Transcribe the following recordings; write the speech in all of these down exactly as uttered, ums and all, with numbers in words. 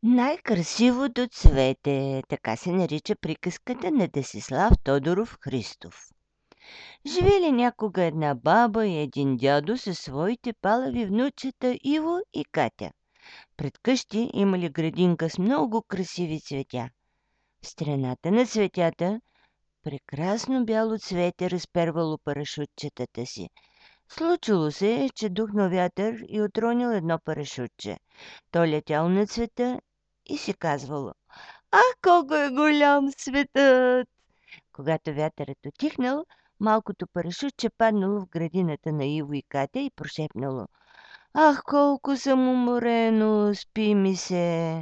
Най-красивото цвете, така се нарича приказката на Десислав Тодоров Христов. Живели някога една баба и един дядо със своите палави внучета Иво и Катя. Пред къщи имали градинка с много красиви цветя. В страната на цветята прекрасно бяло цвете разпервало парашутчетата си. Случило се, че духнал вятър и отронил едно парашутче. То летяло на цвета и си казвало: „Ах, колко е голям светът!“ Когато вятърът утихнал, малкото парашутче паднало в градината на Иво и Катя и прошепнало: „Ах, колко съм уморено, спи ми се!“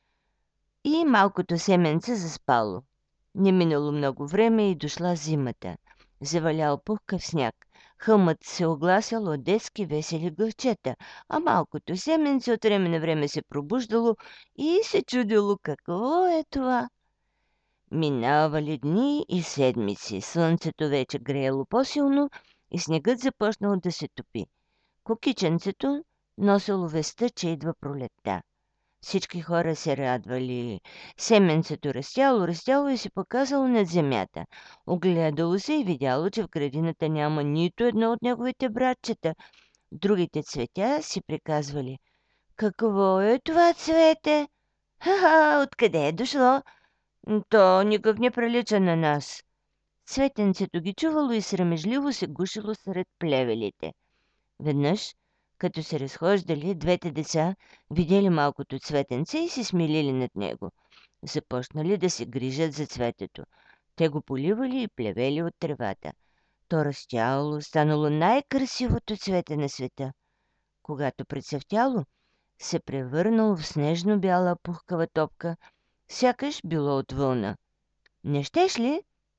И малкото семенце заспало. Не минало много време и дошла зимата. Завалял пухкав сняг. Хълмът се огласял от детски весели гласчета, а малкото семенце от време на време се пробуждало и се чудило какво е това. Минавали дни и седмици. Слънцето вече греело по-силно и снегът започнал да се топи. Кукиченцето носило вестта, че идва пролетта. Всички хора се радвали. Семенцето растяло, растяло и се показало над земята. Огледало се и видяло, че в градината няма нито едно от неговите братчета. Другите цветя си приказвали: „Какво е това цвете? Ха-ха, откъде е дошло? То никак не прилича на нас.“ Цветенцето ги чувало и срамежливо се гушило сред плевелите. Веднъж, като се разхождали, двете деца видели малкото цветенце и се смилили над него. Започнали да се грижат за цветето. Те го поливали и плевели от тревата. То растяло, станало най-красивото цвете на света. Когато прецъфтяло, се превърнало в снежно-бяла пухкава топка, сякаш било от вълна. Не щеш ли?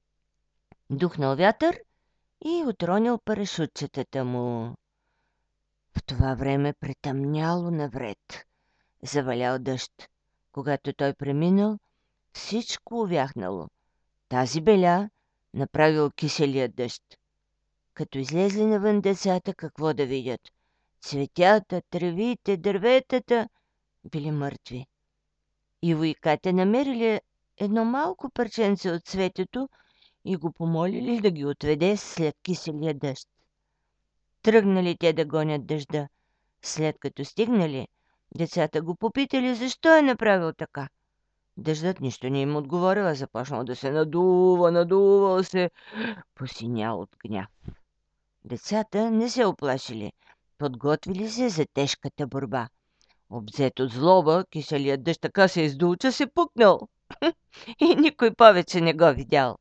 Духнал вятър и отронил парашутчетата му. В това време претъмняло навред. Завалял дъжд. Когато той преминал, всичко увяхнало. Тази беля направил киселия дъжд. Като излезли навън децата, какво да видят? Цветята, тревите, дърветата били мъртви. Иво и Катя намерили едно малко парченце от цветето и го помолили да ги отведе след киселия дъжд. Тръгнали те да гонят дъжда. След като стигнали, децата го попитали защо е направил така. Дъждът нищо не им отговорил, а започнал да се надува, надувал се, посинял от гняв. Децата не се оплашили, подготвили се за тежката борба. Обзет от злоба, киселият дъжд така се издул, че се пукнал и никой повече не го видял.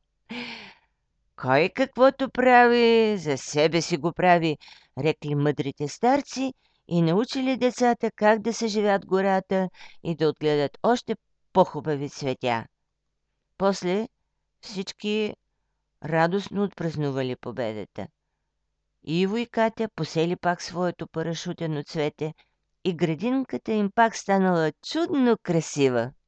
Кой каквото прави, за себе си го прави, рекли мъдрите старци и научили децата как да съживят гората и да отгледат още по-хубави цветя. После всички радостно отпразнували победата. Иво и Катя посели пак своето парашутено цвете и градинката им пак станала чудно красива.